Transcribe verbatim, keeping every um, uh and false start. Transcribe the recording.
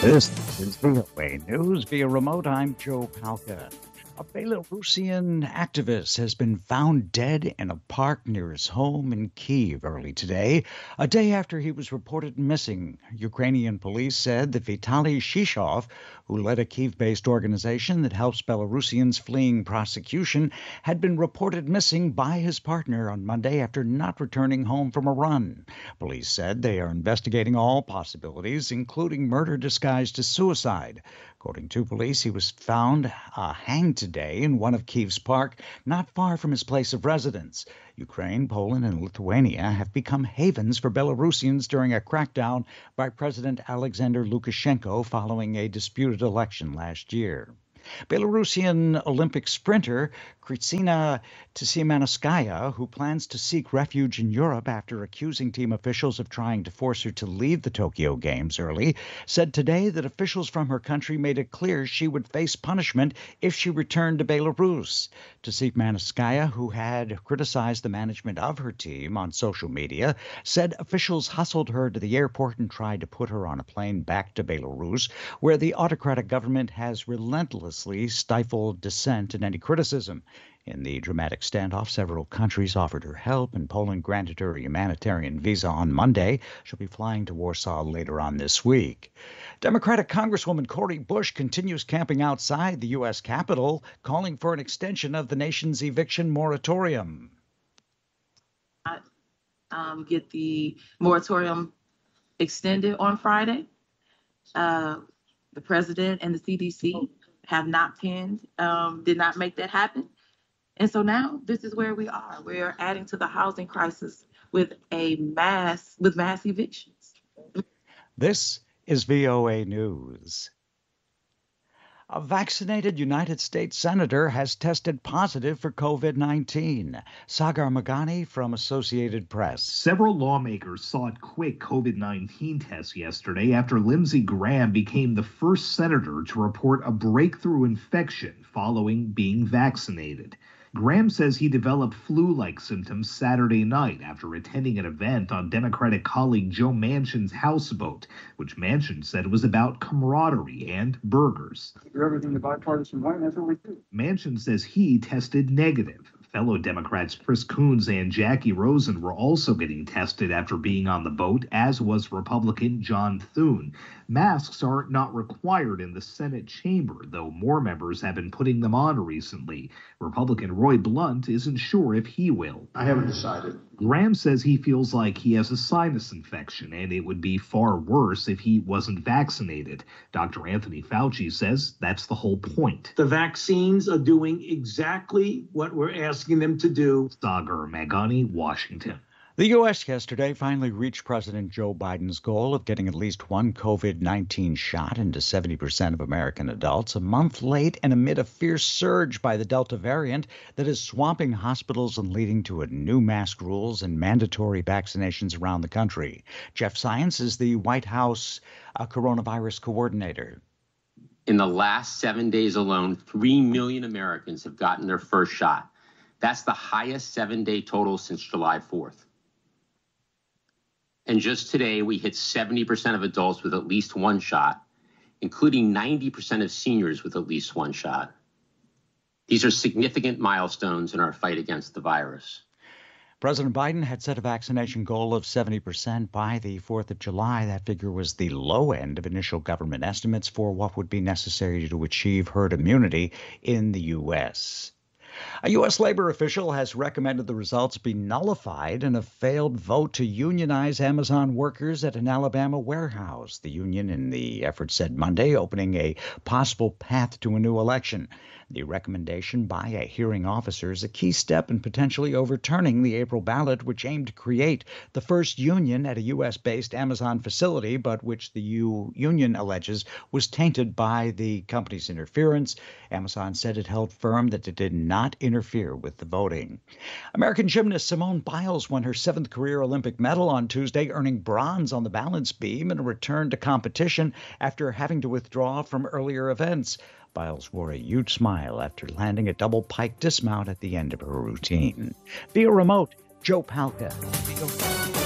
This is V O A News via remote. I'm Joe Palca. A Belarusian activist has been found dead in a park near his home in Kyiv early today, a day after he was reported missing. Ukrainian police said that Vitaly Shishov, who led a Kyiv-based organization that helps Belarusians fleeing prosecution, had been reported missing by his partner on Monday after not returning home from a run. Police said they are investigating all possibilities, including murder disguised as suicide. According to police, he was found uh, hanged today in one of Kyiv's park, not far from his place of residence. Ukraine, Poland, and Lithuania have become havens for Belarusians during a crackdown by President Alexander Lukashenko following a disputed election last year. Belarusian Olympic sprinter Kristina Tsimanouskaya, who plans to seek refuge in Europe after accusing team officials of trying to force her to leave the Tokyo Games early, said today that officials from her country made it clear she would face punishment if she returned to Belarus. Tsimanouskaya, who had criticized the management of her team on social media, said officials hustled her to the airport and tried to put her on a plane back to Belarus, where the autocratic government has relentlessly stifled dissent and any criticism. In the dramatic standoff, several countries offered her help, and Poland granted her a humanitarian visa on Monday. She'll be flying to Warsaw later on this week. Democratic Congresswoman Cori Bush continues camping outside the U S Capitol, calling for an extension of the nation's eviction moratorium. Um, get the moratorium extended on Friday. Uh, the president and the C D C have not pinned, um, did not make that happen. And so now this is where we are. We're adding to the housing crisis with a mass, with mass evictions. This is V O A News. A vaccinated United States senator has tested positive for COVID nineteen. Sagar Meghani from Associated Press. Several lawmakers sought quick COVID nineteen tests yesterday after Lindsey Graham became the first senator to report a breakthrough infection following being vaccinated. Graham says he developed flu-like symptoms Saturday night after attending an event on Democratic colleague Joe Manchin's houseboat, which Manchin said was about camaraderie and burgers. Do everything the bipartisan way, and that's what we do. Manchin says he tested negative. Fellow Democrats Chris Coons and Jackie Rosen were also getting tested after being on the boat, as was Republican John Thune. Masks are not required in the Senate chamber, though more members have been putting them on recently. Republican Roy Blunt isn't sure if he will. I haven't decided. Graham says he feels like he has a sinus infection, and it would be far worse if he wasn't vaccinated. Doctor Anthony Fauci says that's the whole point. The vaccines are doing exactly what we're asking them to do. Sagar Meghani, Washington. The U S yesterday finally reached President Joe Biden's goal of getting at least one COVID nineteen shot into seventy percent of American adults, a month late and amid a fierce surge by the Delta variant that is swamping hospitals and leading to a new mask rules and mandatory vaccinations around the country. Jeff Zients is the White House uh, coronavirus coordinator. In the last seven days alone, three million Americans have gotten their first shot. That's the highest seven-day total since July fourth. And just today, we hit seventy percent of adults with at least one shot, including ninety percent of seniors with at least one shot. These are significant milestones in our fight against the virus. President Biden had set a vaccination goal of seventy percent by the fourth of July. That figure was the low end of initial government estimates for what would be necessary to achieve herd immunity in the U S. A U S labor official has recommended the results be nullified in a failed vote to unionize Amazon workers at an Alabama warehouse. The union in the effort said Monday, opening a possible path to a new election. The recommendation by a hearing officer is a key step in potentially overturning the April ballot, which aimed to create the first union at a U S-based Amazon facility, but which the U- union alleges was tainted by the company's interference. Amazon said it held firm that it did not interfere with the voting. American gymnast Simone Biles won her seventh career Olympic medal on Tuesday, earning bronze on the balance beam in a return to competition after having to withdraw from earlier events. Biles wore a huge smile after landing a double pike dismount at the end of her routine. Via remote, Joe Palca.